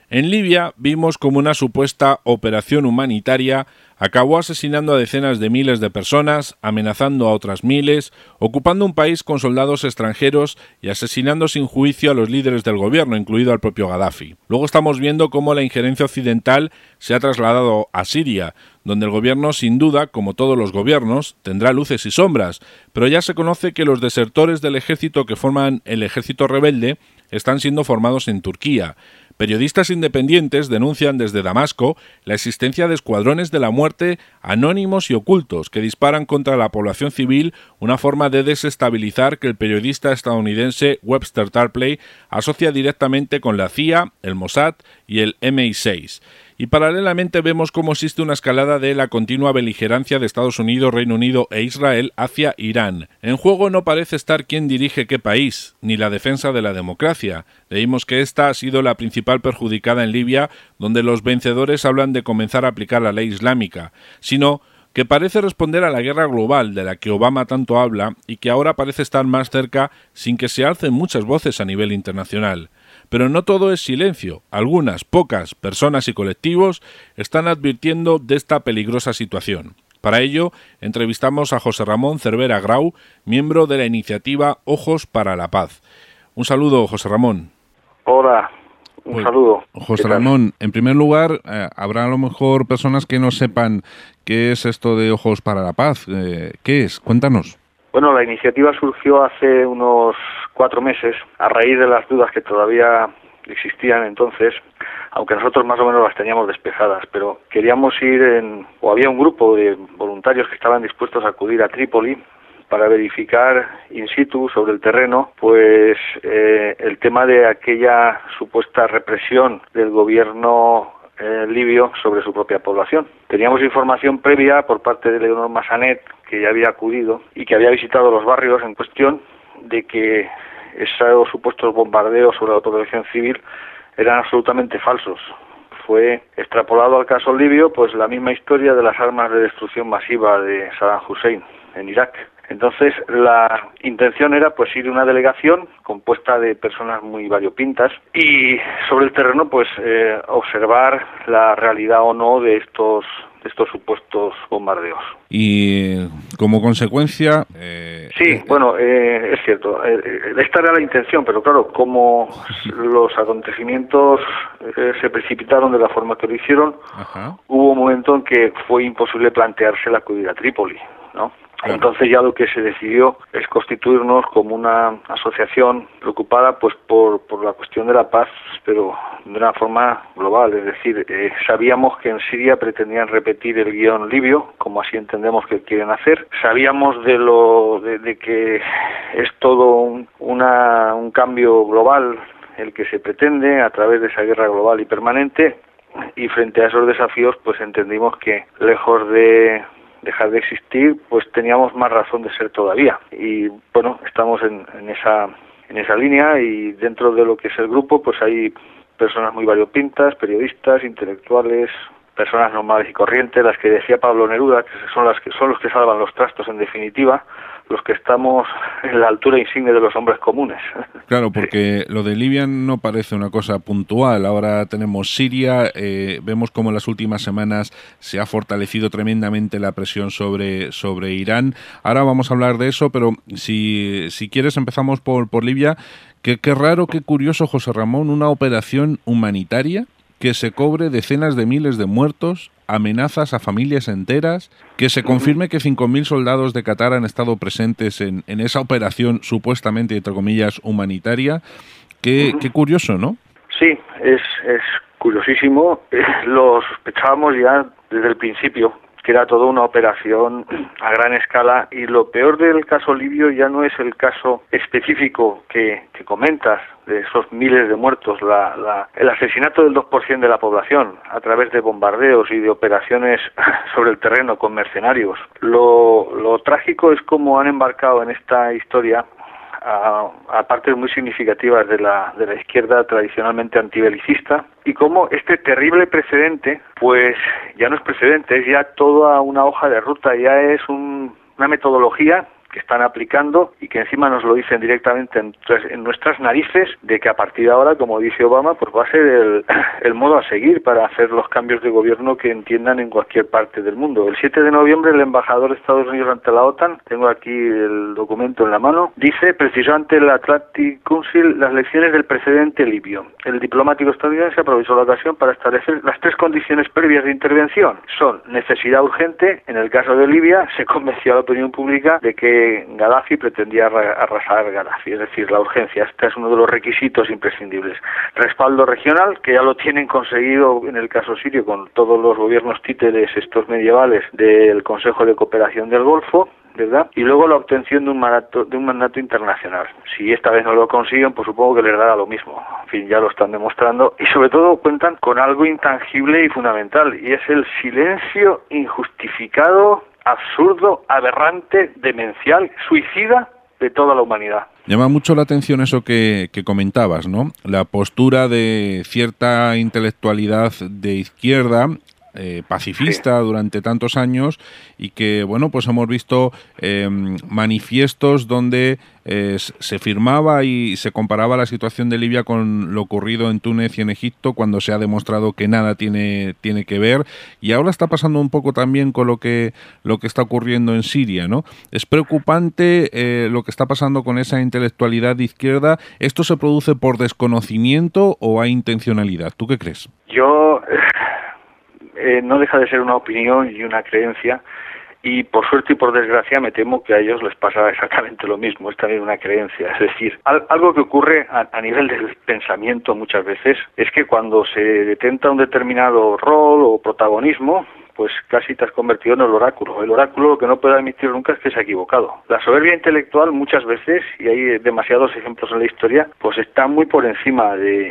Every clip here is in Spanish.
En Libia vimos como una supuesta operación humanitaria acabó asesinando a decenas de miles de personas, amenazando a otras miles, ocupando un país con soldados extranjeros y asesinando sin juicio a los líderes del gobierno, incluido al propio Gaddafi. Luego estamos viendo cómo la injerencia occidental se ha trasladado a Siria, donde el gobierno, sin duda, como todos los gobiernos, tendrá luces y sombras, pero ya se conoce que los desertores del ejército que forman el ejército rebelde están siendo formados en Turquía. Periodistas independientes denuncian desde Damasco la existencia de escuadrones de la muerte anónimos y ocultos que disparan contra la población civil, una forma de desestabilizar que el periodista estadounidense Webster Tarpley asocia directamente con la CIA, el Mossad y el MI6. Y paralelamente vemos cómo existe una escalada de la continua beligerancia de Estados Unidos, Reino Unido e Israel hacia Irán. En juego no parece estar quién dirige qué país, ni la defensa de la democracia. Leímos que esta ha sido la principal perjudicada en Libia, donde los vencedores hablan de comenzar a aplicar la ley islámica, sino que parece responder a la guerra global de la que Obama tanto habla y que ahora parece estar más cerca sin que se alcen muchas voces a nivel internacional. Pero no todo es silencio. Algunas, pocas personas y colectivos están advirtiendo de esta peligrosa situación. Para ello, entrevistamos a José Ramón Cervera Grau, miembro de la iniciativa Ojos para la Paz. Un saludo, José Ramón. Hola, un saludo. José Ramón, en primer lugar, habrá a lo mejor personas que no sepan qué es esto de Ojos para la Paz. ¿Qué es? Cuéntanos. Bueno, la iniciativa surgió hace unos 4 meses a raíz de las dudas que todavía existían entonces, aunque nosotros más o menos las teníamos despejadas, pero queríamos había un grupo de voluntarios que estaban dispuestos a acudir a Trípoli para verificar in situ sobre el terreno pues el tema de aquella supuesta represión del gobierno libio sobre su propia población. Teníamos información previa por parte de Leonor Massanet, que ya había acudido y que había visitado los barrios en cuestión, de que esos supuestos bombardeos sobre la población civil eran absolutamente falsos. Fue extrapolado al caso libio pues la misma historia de las armas de destrucción masiva de Saddam Hussein en Irak. Entonces la intención era pues ir una delegación compuesta de personas muy variopintas y sobre el terreno pues observar la realidad o no de estos supuestos bombardeos. Y como consecuencia... es cierto, esta era la intención, pero claro, como los acontecimientos se precipitaron de la forma que lo hicieron, hubo un momento en que fue imposible plantearse la acudir a Trípoli, ¿no? Claro. Entonces ya lo que se decidió es constituirnos como una asociación preocupada pues por la cuestión de la paz, pero de una forma global, es decir, sabíamos que en Siria pretendían repetir el guión libio, como así entendemos que quieren hacer. Sabíamos de que es todo un cambio global el que se pretende a través de esa guerra global y permanente, y frente a esos desafíos pues entendimos que lejos de dejar de existir, pues teníamos más razón de ser todavía. Y bueno, estamos en esa línea, y dentro de lo que es el grupo pues hay personas muy variopintas, periodistas, intelectuales, personas normales y corrientes, las que decía Pablo Neruda, que son los que salvan los trastos en definitiva, los que estamos en la altura insigne de los hombres comunes. Claro, porque lo de Libia no parece una cosa puntual. Ahora tenemos Siria, vemos como en las últimas semanas se ha fortalecido tremendamente la presión sobre Irán. Ahora vamos a hablar de eso, pero si quieres empezamos por Libia. Qué raro, qué curioso, José Ramón, una operación humanitaria que se cobre decenas de miles de muertos, amenazas a familias enteras, que se confirme que 5.000 soldados de Qatar han estado presentes en esa operación supuestamente, entre comillas, humanitaria. Qué curioso, ¿no? Sí, es curiosísimo. Lo sospechábamos ya desde el principio, que era toda una operación a gran escala, y lo peor del caso libio ya no es el caso específico que comentas, de esos miles de muertos, el asesinato del 2% de la población a través de bombardeos y de operaciones sobre el terreno con mercenarios. Lo trágico es cómo han embarcado en esta historia a partes muy significativas de la izquierda tradicionalmente antibelicista, y cómo este terrible precedente pues ya no es precedente, es ya toda una hoja de ruta, ya es una metodología que están aplicando y que encima nos lo dicen directamente en nuestras narices, de que a partir de ahora, como dice Obama, pues va a ser el modo a seguir para hacer los cambios de gobierno que entiendan en cualquier parte del mundo. El 7 de noviembre el embajador de Estados Unidos ante la OTAN, tengo aquí el documento en la mano, dice, precisó ante el Atlantic Council las lecciones del precedente libio. El diplomático estadounidense aprovechó la ocasión para establecer las 3 condiciones previas de intervención. Son necesidad urgente, en el caso de Libia se convenció a la opinión pública de que Gaddafi pretendía arrasar Gaddafi, es decir, la urgencia. Este es uno de los requisitos imprescindibles. Respaldo regional, que ya lo tienen conseguido en el caso sirio con todos los gobiernos títeres estos medievales del Consejo de Cooperación del Golfo, ¿verdad? Y luego la obtención de un mandato internacional. Si esta vez no lo consiguen, pues supongo que les dará lo mismo. En fin, ya lo están demostrando. Y sobre todo cuentan con algo intangible y fundamental, y es el silencio injustificado, absurdo, aberrante, demencial, suicida de toda la humanidad. Llama mucho la atención eso que comentabas, ¿no? La postura de cierta intelectualidad de izquierda, pacifista, sí, durante tantos años, y que, bueno, pues hemos visto manifiestos donde se firmaba y se comparaba la situación de Libia con lo ocurrido en Túnez y en Egipto, cuando se ha demostrado que nada tiene que ver, y ahora está pasando un poco también con lo que está ocurriendo en Siria, ¿no? Es preocupante lo que está pasando con esa intelectualidad de izquierda. ¿Esto se produce por desconocimiento o hay intencionalidad? ¿Tú qué crees? Yo no deja de ser una opinión y una creencia, y por suerte y por desgracia me temo que a ellos les pasa exactamente lo mismo. Es también una creencia, es decir, algo que ocurre a nivel del pensamiento muchas veces es que cuando se detenta un determinado rol o protagonismo, pues casi te has convertido en el oráculo. El oráculo lo que no puede admitir nunca es que se ha equivocado. La soberbia intelectual muchas veces, y hay demasiados ejemplos en la historia, pues está muy por encima de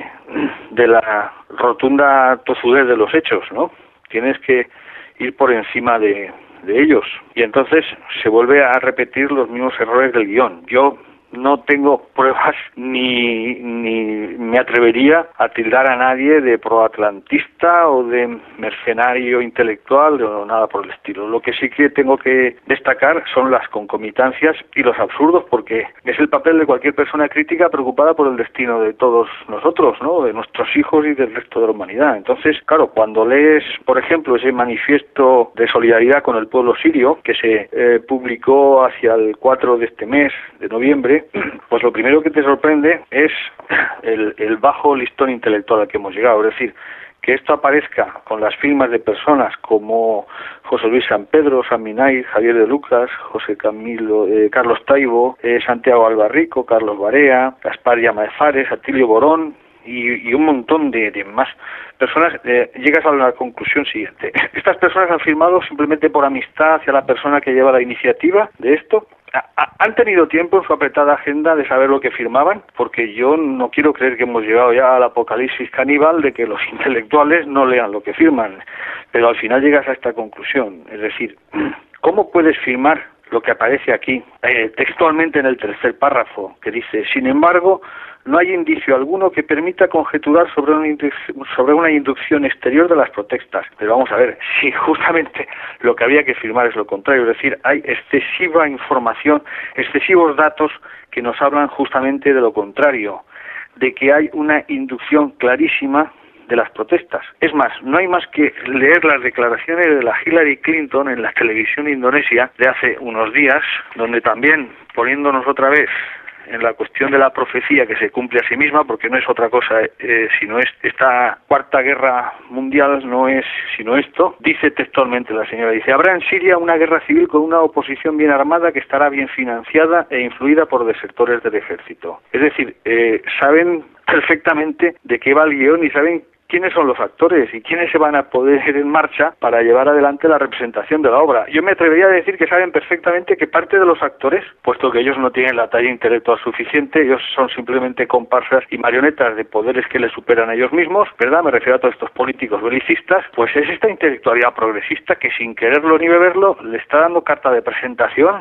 la rotunda tozudez de los hechos, ¿no? Tienes que ir por encima de ellos, y entonces se vuelve a repetir los mismos errores del guión. Yo no tengo pruebas ni me atrevería a tildar a nadie de proatlantista o de mercenario intelectual o nada por el estilo. Lo que sí que tengo que destacar son las concomitancias y los absurdos, porque es el papel de cualquier persona crítica preocupada por el destino de todos nosotros, ¿no? De nuestros hijos y del resto de la humanidad. Entonces, claro, cuando lees, por ejemplo, ese manifiesto de solidaridad con el pueblo sirio que se publicó hacia el 4 de este mes, de noviembre, pues lo primero que te sorprende es el bajo listón intelectual al que hemos llegado. Es decir, que esto aparezca con las firmas de personas como José Luis San Pedro, San Minay, Javier de Lucas, José Camilo, Carlos Taibo, Santiago Albarrico, Carlos Barea, Gaspar Llamazares, Atilio Borón y un montón de más personas, llegas a la conclusión siguiente. Estas personas han firmado simplemente por amistad hacia la persona que lleva la iniciativa de esto. ¿Han tenido tiempo en su apretada agenda de saber lo que firmaban? Porque yo no quiero creer que hemos llegado ya al apocalipsis caníbal de que los intelectuales no lean lo que firman, pero al final llegas a esta conclusión. Es decir, ¿cómo puedes firmar lo que aparece aquí, textualmente en el tercer párrafo, que dice: sin embargo, no hay indicio alguno que permita conjeturar sobre una inducción exterior de las protestas? Pero vamos a ver, si justamente lo que había que firmar es lo contrario, es decir, hay excesiva información, excesivos datos que nos hablan justamente de lo contrario, de que hay una inducción clarísima de las protestas. Es más, no hay más que leer las declaraciones de la Hillary Clinton en la televisión indonesia de hace unos días, donde también, poniéndonos otra vez en la cuestión de la profecía que se cumple a sí misma, porque no es otra cosa, sino esta cuarta guerra mundial, no es sino esto, dice textualmente la señora, dice: habrá en Siria una guerra civil con una oposición bien armada que estará bien financiada e influida por desertores del ejército. Es decir, saben perfectamente de qué va el guión y saben quiénes son los actores y quiénes se van a poner en marcha para llevar adelante la representación de la obra. Yo me atrevería a decir que saben perfectamente que parte de los actores, puesto que ellos no tienen la talla intelectual suficiente, ellos son simplemente comparsas y marionetas de poderes que les superan a ellos mismos, ¿verdad? Me refiero a todos estos políticos belicistas, pues es esta intelectualidad progresista que sin quererlo ni beberlo le está dando carta de presentación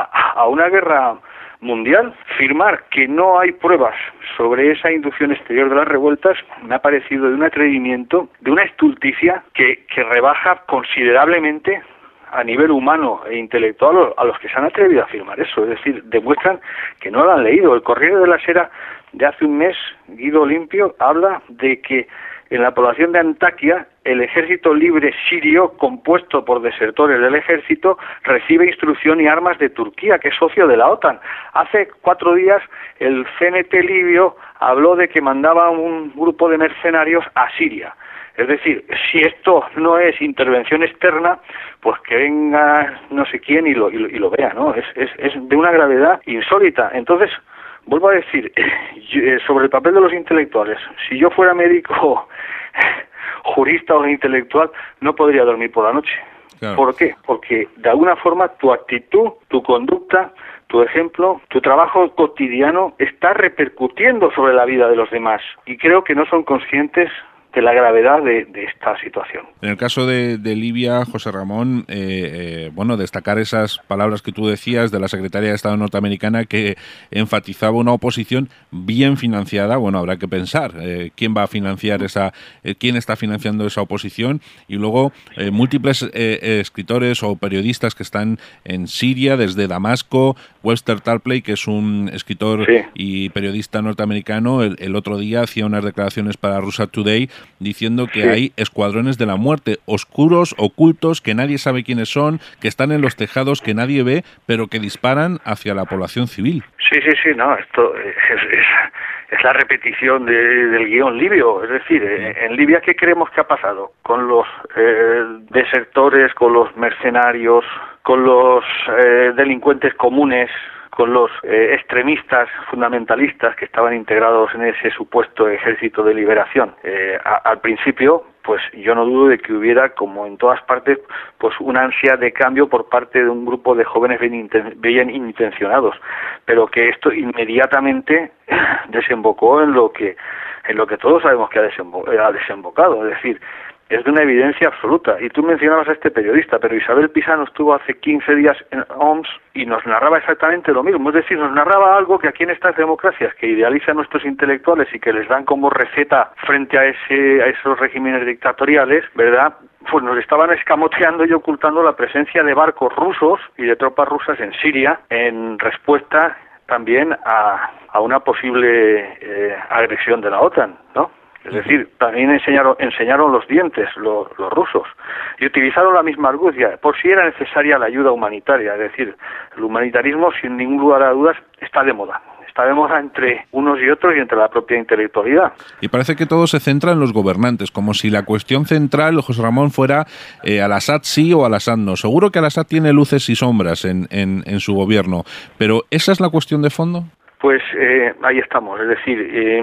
a una guerra mundial. Firmar que no hay pruebas sobre esa inducción exterior de las revueltas me ha parecido de un atrevimiento, de una estulticia que rebaja considerablemente a nivel humano e intelectual a los que se han atrevido a afirmar eso. Es decir, demuestran que no lo han leído. El Corriere de la Sera de hace un mes, Guido Olimpio, habla de que en la población de Antaquia, el ejército libre sirio, compuesto por desertores del ejército, recibe instrucción y armas de Turquía, que es socio de la OTAN. Hace 4 días, el CNT libio habló de que mandaba un grupo de mercenarios a Siria. Es decir, si esto no es intervención externa, pues que venga no sé quién y lo vea, ¿no? Es de una gravedad insólita. Entonces, vuelvo a decir, sobre el papel de los intelectuales, si yo fuera médico, jurista o intelectual, no podría dormir por la noche. Claro. ¿Por qué? Porque de alguna forma tu actitud, tu conducta, tu ejemplo, tu trabajo cotidiano está repercutiendo sobre la vida de los demás y creo que no son conscientes de la gravedad de esta situación. En el caso de Libia, José Ramón, destacar esas palabras que tú decías de la secretaria de Estado norteamericana que enfatizaba una oposición bien financiada. Bueno, habrá que pensar quién va a financiar quién está financiando esa oposición, y luego múltiples escritores o periodistas que están en Siria, desde Damasco. Webster Tarpley, que es un escritor y periodista norteamericano, el otro día hacía unas declaraciones para Russia Today diciendo que hay escuadrones de la muerte, oscuros, ocultos, que nadie sabe quiénes son, que están en los tejados, que nadie ve, pero que disparan hacia la población civil. Sí, no, esto es la repetición del guión libio. Es decir, en Libia, ¿qué creemos que ha pasado? Con los desertores, con los mercenarios, con los delincuentes comunes, con los extremistas fundamentalistas que estaban integrados en ese supuesto ejército de liberación. Al principio, pues yo no dudo de que hubiera, como en todas partes, pues una ansia de cambio por parte de un grupo de jóvenes bien intencionados, pero que esto inmediatamente desembocó en lo que todos sabemos que ha desembocado, es decir, es de una evidencia absoluta. Y tú mencionabas a este periodista, pero Isabel Pisano estuvo hace 15 días en Homs y nos narraba exactamente lo mismo. Es decir, nos narraba algo que aquí en estas democracias que idealizan nuestros intelectuales y que les dan como receta frente a esos regímenes dictatoriales, ¿verdad?, pues nos estaban escamoteando y ocultando la presencia de barcos rusos y de tropas rusas en Siria en respuesta también a una posible agresión de la OTAN, ¿no? Es decir, también enseñaron los dientes los rusos y utilizaron la misma argucia por si era necesaria la ayuda humanitaria. Es decir, el humanitarismo, sin ningún lugar a dudas, está de moda. Está de moda entre unos y otros y entre la propia intelectualidad. Y parece que todo se centra en los gobernantes, como si la cuestión central, José Ramón, fuera al-Assad sí o al-Assad no. Seguro que al-Assad tiene luces y sombras en su gobierno, pero ¿esa es la cuestión de fondo? Pues ahí estamos. Es decir,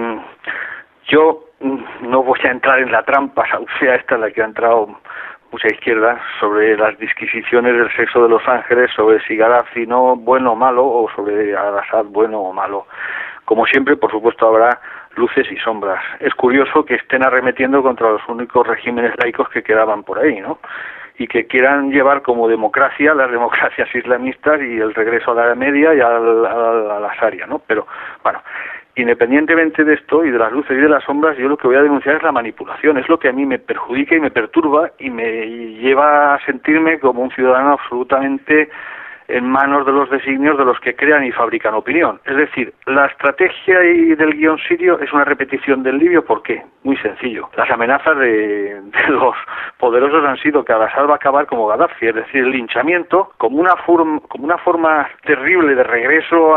yo no voy a entrar en la trampa saucea esta en la que ha entrado mucha izquierda sobre las disquisiciones del sexo de los ángeles, sobre si Gaddafi no bueno o malo, o sobre al-Assad bueno o malo. Como siempre, por supuesto, habrá luces y sombras. Es curioso que estén arremetiendo contra los únicos regímenes laicos que quedaban por ahí, ¿no? Y que quieran llevar como democracia las democracias islamistas y el regreso a la Edad Media y a la Sharia, ¿no? Pero, bueno, independientemente de esto y de las luces y de las sombras, yo lo que voy a denunciar es la manipulación. Es lo que a mí me perjudica y me perturba y me lleva a sentirme como un ciudadano absolutamente en manos de los designios de los que crean y fabrican opinión. Es decir, la estrategia del guión sirio es una repetición del libio. ¿Por qué? Muy sencillo. Las amenazas de los poderosos han sido que al-Assad va a acabar como Gaddafi, es decir, el linchamiento como una forma terrible de regreso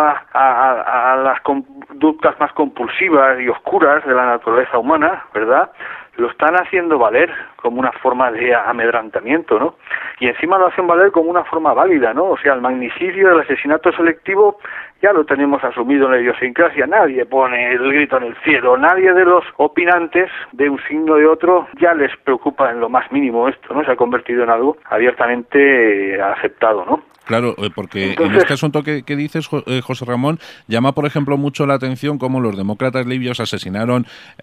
a las conductas más compulsivas y oscuras de la naturaleza humana, ¿verdad? Lo están haciendo valer como una forma de amedrantamiento, ¿no? Y encima lo hacen valer como una forma válida, ¿no? O sea, el magnicidio del asesinato selectivo ya lo tenemos asumido en la idiosincrasia. Nadie pone el grito en el cielo. Nadie de los opinantes de un signo o de otro ya les preocupa en lo más mínimo esto, ¿no? Se ha convertido en algo abiertamente aceptado, ¿no? Claro, porque entonces, en este asunto que dices, José Ramón, llama, por ejemplo, mucho la atención cómo los demócratas libios asesinaron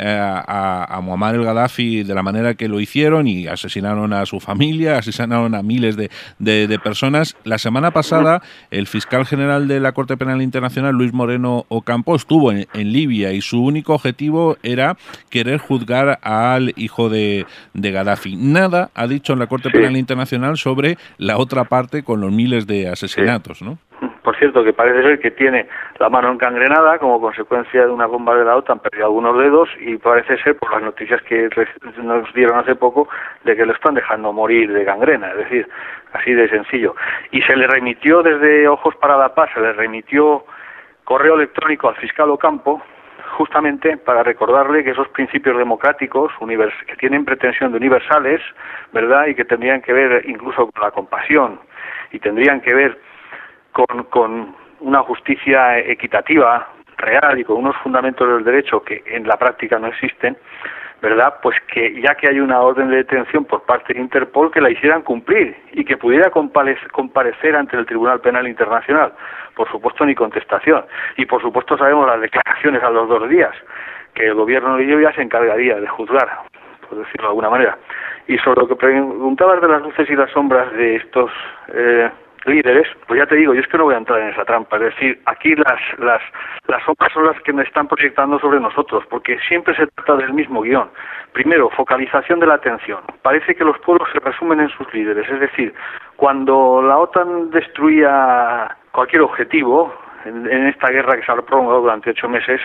a Muammar el Gaddafi de la manera que lo hicieron y asesinaron a su familia, asesinaron a miles de personas. La semana pasada, el fiscal general de la Corte Penal Internacional, Luis Moreno Ocampo, estuvo en Libia y su único objetivo era querer juzgar al hijo de Gaddafi. Nada ha dicho en la Corte Penal Internacional sobre la otra parte con los miles de asesinatos, ¿no? Por cierto, que parece ser que tiene la mano encangrenada como consecuencia de una bomba de la OTAN, perdió algunos dedos y parece ser, por las noticias que nos dieron hace poco, de que lo están dejando morir de gangrena, es decir, así de sencillo. Y se le remitió desde Ojos para la Paz, se le remitió correo electrónico al fiscal Ocampo, justamente para recordarle que esos principios democráticos que tienen pretensión de universales, ¿verdad?, y que tendrían que ver incluso con la compasión y tendrían que ver con una justicia equitativa, real y con unos fundamentos del derecho que en la práctica no existen, ¿verdad? Pues que ya que hay una orden de detención por parte de Interpol, que la hicieran cumplir y que pudiera comparecer ante el Tribunal Penal Internacional. Por supuesto, ni contestación. Y por supuesto sabemos las declaraciones a los 2 días, que el gobierno de Libia se encargaría de juzgar, por decirlo de alguna manera. Y sobre lo que preguntabas de las luces y las sombras de estos líderes, pues ya te digo, yo es que no voy a entrar en esa trampa, es decir, aquí las sombras son las que me están proyectando sobre nosotros, porque siempre se trata del mismo guión. Primero, focalización de la atención. Parece que los pueblos se resumen en sus líderes, es decir, cuando la OTAN destruía cualquier objetivo en esta guerra que se ha prolongado durante 8 meses,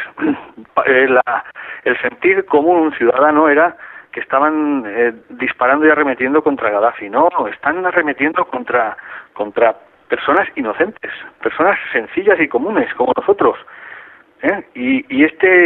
el sentir común un ciudadano era que estaban disparando y arremetiendo contra Gaddafi. No, están arremetiendo contra personas inocentes, personas sencillas y comunes como nosotros, y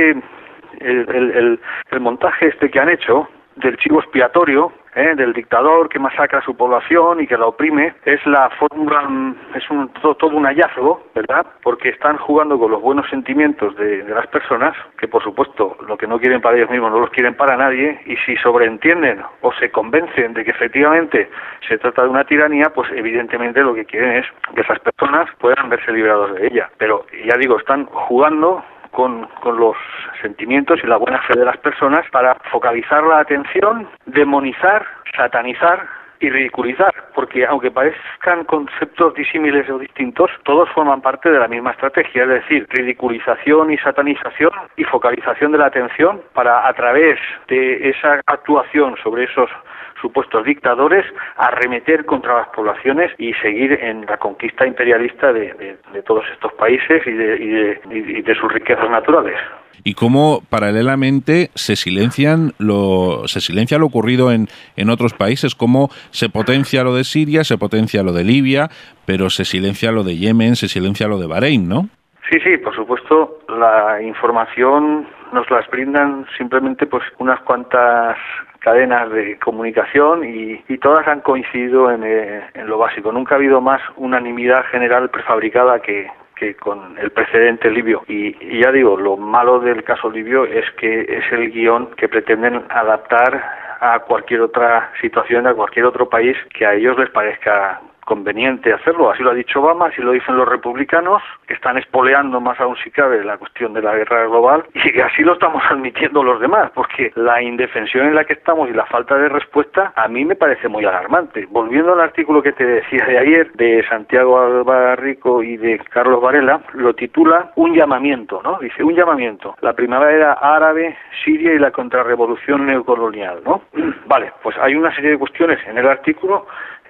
el montaje que han hecho del chivo expiatorio, del dictador que masacra a su población y que la oprime, es la fórmula, es todo un hallazgo, ¿verdad? Porque están jugando con los buenos sentimientos de las personas, que por supuesto lo que no quieren para ellos mismos no los quieren para nadie, y si sobreentienden o se convencen de que efectivamente se trata de una tiranía, pues evidentemente lo que quieren es que esas personas puedan verse librados de ella. Pero ya digo, están jugando con los sentimientos y la buena fe de las personas para focalizar la atención, demonizar, satanizar y ridiculizar, porque aunque parezcan conceptos disímiles o distintos, todos forman parte de la misma estrategia, es decir, ridiculización y satanización y focalización de la atención para, a través de esa actuación sobre esos supuestos dictadores, arremeter contra las poblaciones y seguir en la conquista imperialista de todos estos países y de sus riquezas naturales. Y cómo paralelamente se silencia lo ocurrido en otros países, cómo se potencia lo de Siria, se potencia lo de Libia, pero se silencia lo de Yemen, se silencia lo de Bahrein, ¿no? Sí, por supuesto, la información nos las brindan simplemente pues unas cuantas cadenas de comunicación y todas han coincidido en lo básico. Nunca ha habido más unanimidad general prefabricada que con el precedente libio. Y ya digo, lo malo del caso libio es que es el guión que pretenden adaptar a cualquier otra situación, a cualquier otro país que a ellos les parezca conveniente hacerlo. Así lo ha dicho Obama, así lo dicen los republicanos, que están espoleando más aún si cabe la cuestión de la guerra global, y así lo estamos admitiendo los demás, porque la indefensión en la que estamos y la falta de respuesta a mí me parece muy alarmante. Volviendo al artículo que te decía de ayer, de Santiago Albarrico y de Carlos Varela, lo titula Un llamamiento, ¿no? Dice, un llamamiento. La primavera árabe, Siria y la contrarrevolución neocolonial, ¿no? Vale, pues hay una serie de cuestiones en el artículo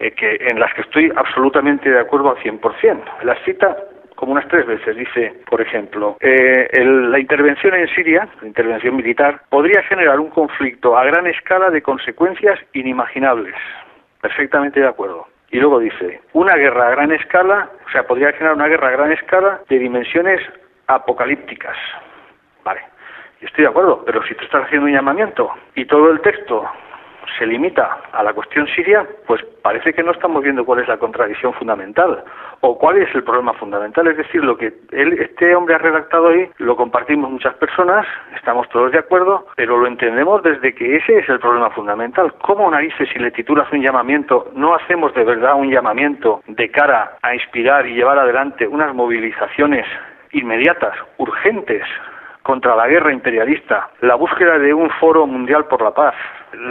en las que estoy absolutamente de acuerdo al 100%. Las cita como unas 3 veces. Dice, por ejemplo, la intervención en Siria, la intervención militar, podría generar un conflicto a gran escala de consecuencias inimaginables. Perfectamente de acuerdo. Y luego dice, una guerra a gran escala, o sea, podría generar una guerra a gran escala de dimensiones apocalípticas. Vale, yo estoy de acuerdo, pero si tú estás haciendo un llamamiento y todo el texto se limita a la cuestión siria, pues parece que no estamos viendo cuál es la contradicción fundamental o cuál es el problema fundamental. Es decir, lo que este hombre ha redactado ahí lo compartimos muchas personas, estamos todos de acuerdo, pero lo entendemos desde que ese es el problema fundamental. ¿Cómo narices, si le titulas un llamamiento, no hacemos de verdad un llamamiento de cara a inspirar y llevar adelante unas movilizaciones inmediatas, urgentes, contra la guerra imperialista, la búsqueda de un foro mundial por la paz,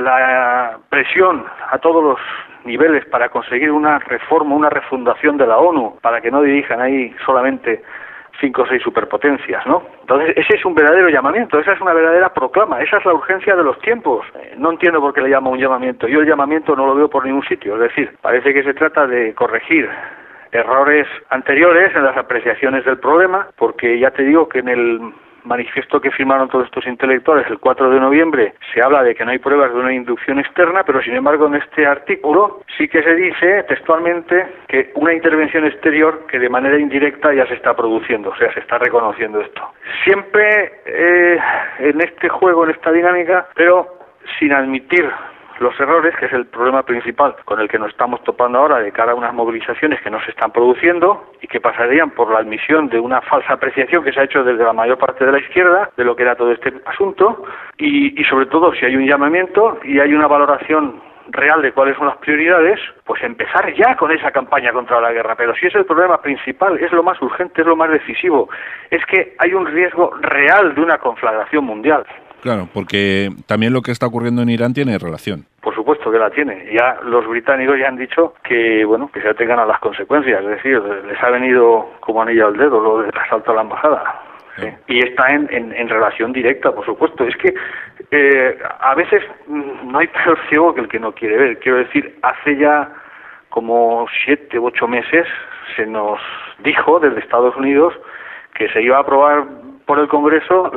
la presión a todos los niveles para conseguir una reforma, una refundación de la ONU, para que no dirijan ahí solamente 5 o 6 superpotencias, ¿no? Entonces, ese es un verdadero llamamiento, esa es una verdadera proclama, esa es la urgencia de los tiempos. No entiendo por qué le llama un llamamiento. Yo el llamamiento no lo veo por ningún sitio, es decir, parece que se trata de corregir errores anteriores en las apreciaciones del problema, porque ya te digo que en el manifiesto que firmaron todos estos intelectuales el 4 de noviembre se habla de que no hay pruebas de una inducción externa, pero sin embargo en este artículo sí que se dice textualmente que una intervención exterior que de manera indirecta ya se está produciendo, o sea, se está reconociendo esto. Siempre en este juego, en esta dinámica, pero sin admitir los errores, que es el problema principal con el que nos estamos topando ahora de cara a unas movilizaciones que no se están produciendo y que pasarían por la admisión de una falsa apreciación que se ha hecho desde la mayor parte de la izquierda de lo que era todo este asunto y sobre todo si hay un llamamiento y hay una valoración real de cuáles son las prioridades, pues empezar ya con esa campaña contra la guerra. Pero si es el problema principal, es lo más urgente, es lo más decisivo, es que hay un riesgo real de una conflagración mundial. Claro, porque también lo que está ocurriendo en Irán tiene relación. Por supuesto que la tiene. Ya los británicos ya han dicho que, bueno, que se atengan a las consecuencias. Es decir, les ha venido como anillo al dedo lo del asalto a la embajada. Sí. Y está en relación directa, por supuesto. Es que a veces no hay peor ciego que el que no quiere ver. Quiero decir, hace ya como 7 u 8 meses se nos dijo desde Estados Unidos que se iba a aprobar por el Congreso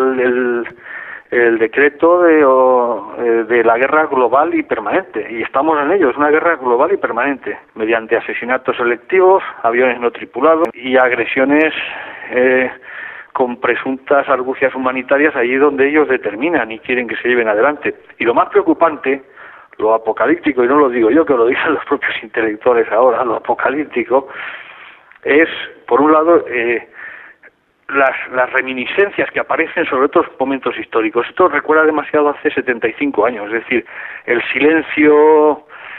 el decreto de la guerra global y permanente, y estamos en ello. Es una guerra global y permanente, mediante asesinatos selectivos, aviones no tripulados y agresiones con presuntas argucias humanitarias allí donde ellos determinan y quieren que se lleven adelante. Y lo más preocupante, lo apocalíptico, y no lo digo yo, que lo dicen los propios intelectuales ahora, lo apocalíptico, es, por un lado, las reminiscencias que aparecen sobre otros momentos históricos. Esto recuerda demasiado hace 75 años, es decir, el silencio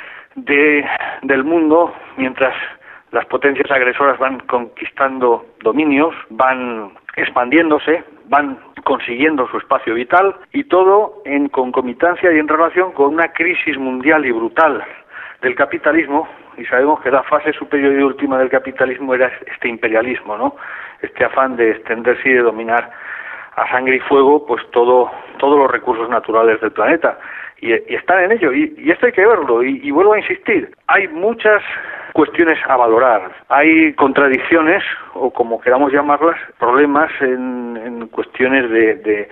del mundo mientras las potencias agresoras van conquistando dominios, van expandiéndose, van consiguiendo su espacio vital, y todo en concomitancia y en relación con una crisis mundial y brutal del capitalismo, y sabemos que la fase superior y última del capitalismo era este imperialismo, ¿no? Este afán de extenderse y de dominar a sangre y fuego pues todos los recursos naturales del planeta, y están en ello, y esto hay que verlo, y vuelvo a insistir, hay muchas cuestiones a valorar, hay contradicciones, o como queramos llamarlas, problemas en cuestiones de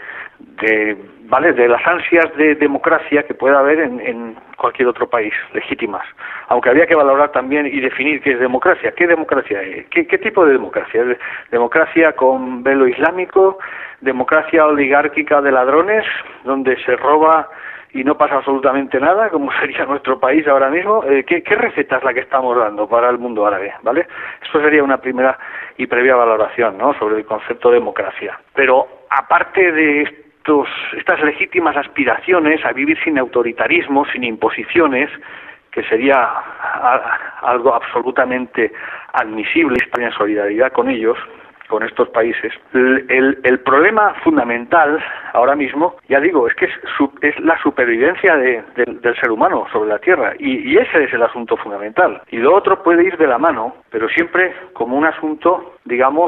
las ansias de democracia que pueda haber en cualquier otro país, legítimas, aunque habría que valorar también y definir qué es democracia. ¿Qué democracia es? ¿Qué tipo de democracia? ¿Es democracia con velo islámico? ¿Democracia oligárquica de ladrones, donde se roba y no pasa absolutamente nada, como sería nuestro país ahora mismo? ¿Qué receta es la que estamos dando para el mundo árabe? ¿Vale? Eso sería una primera y previa valoración, ¿no?, sobre el concepto de democracia. Pero aparte de estas legítimas aspiraciones a vivir sin autoritarismo, sin imposiciones, que sería algo absolutamente admisible, estar en solidaridad con ellos, con estos países. El problema fundamental ahora mismo, ya digo, es que es la supervivencia del ser humano sobre la Tierra, y ese es el asunto fundamental. Y lo otro puede ir de la mano, pero siempre como un asunto, digamos,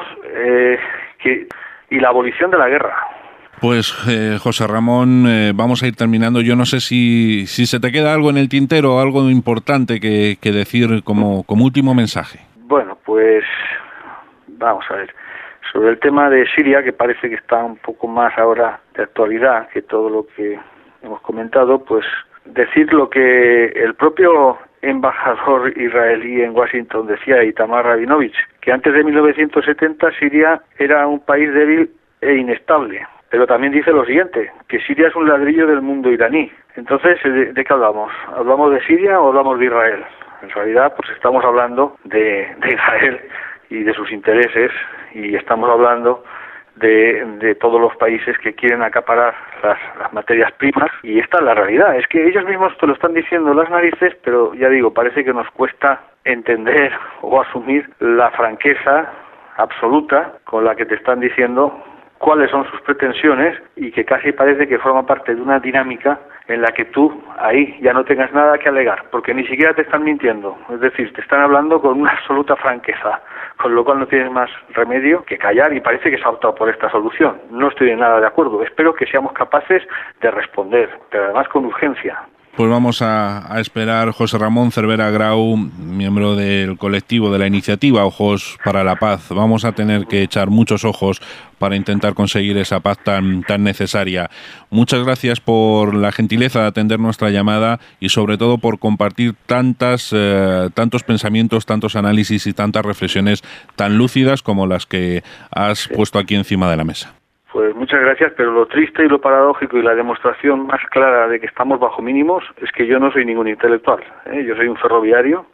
y la abolición de la guerra. Pues José Ramón, vamos a ir terminando. Yo no sé si se te queda algo en el tintero, algo importante que decir como último mensaje. Bueno, pues vamos a ver. Sobre el tema de Siria, que parece que está un poco más ahora de actualidad que todo lo que hemos comentado, pues decir lo que el propio embajador israelí en Washington decía, Itamar Rabinovich, que antes de 1970 Siria era un país débil e inestable. Pero también dice lo siguiente, que Siria es un ladrillo del mundo iraní. Entonces, ¿de qué hablamos? ¿Hablamos de Siria o hablamos de Israel? En realidad, pues estamos hablando de Israel y de sus intereses, y estamos hablando de todos los países que quieren acaparar las materias primas, y esta es la realidad. Es que ellos mismos te lo están diciendo las narices, pero ya digo, parece que nos cuesta entender o asumir la franqueza absoluta con la que te están diciendo cuáles son sus pretensiones, y que casi parece que forma parte de una dinámica en la que tú ahí ya no tengas nada que alegar, porque ni siquiera te están mintiendo, es decir, te están hablando con una absoluta franqueza, con lo cual no tienes más remedio que callar y parece que se ha optado por esta solución. No estoy en nada de acuerdo, espero que seamos capaces de responder, pero además con urgencia. Pues vamos a esperar. José Ramón Cervera Grau, miembro del colectivo de la iniciativa Ojos para la Paz. Vamos a tener que echar muchos ojos para intentar conseguir esa paz tan necesaria. Muchas gracias por la gentileza de atender nuestra llamada y sobre todo por compartir tantos pensamientos, tantos análisis y tantas reflexiones tan lúcidas como las que has puesto aquí encima de la mesa. Pues muchas gracias, pero lo triste y lo paradójico y la demostración más clara de que estamos bajo mínimos es que yo no soy ningún intelectual, ¿eh? Yo soy un ferroviario,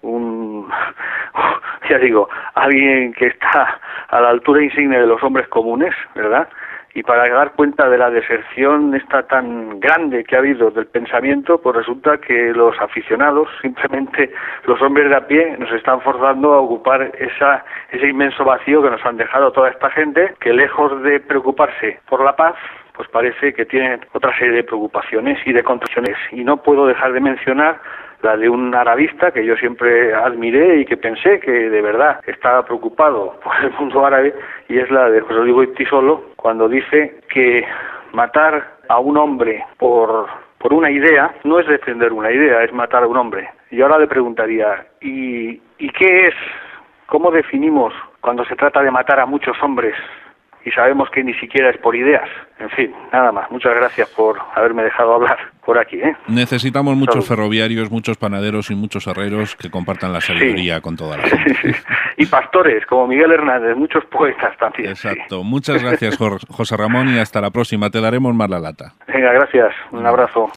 ya digo, alguien que está a la altura insigne de los hombres comunes, ¿verdad? Y para dar cuenta de la deserción esta tan grande que ha habido del pensamiento, pues resulta que los aficionados, simplemente los hombres de a pie, nos están forzando a ocupar ese inmenso vacío que nos han dejado toda esta gente, que lejos de preocuparse por la paz, pues parece que tienen otra serie de preocupaciones y de contradicciones. Y no puedo dejar de mencionar la de un arabista que yo siempre admiré y que pensé que de verdad estaba preocupado por el mundo árabe, y es la de José Luis Goytisolo, cuando dice que matar a un hombre por una idea no es defender una idea, es matar a un hombre. Y ahora le preguntaría, ¿y qué es? ¿Cómo definimos cuando se trata de matar a muchos hombres y sabemos que ni siquiera es por ideas? En fin, nada más. Muchas gracias por haberme dejado hablar por aquí, ¿eh? Necesitamos muchos ferroviarios, muchos panaderos y muchos herreros que compartan la sabiduría con toda la gente. Y pastores, como Miguel Hernández, muchos poetas también. Exacto. Sí. Muchas gracias, José Ramón, y hasta la próxima. Te daremos más la lata. Venga, gracias. Un abrazo.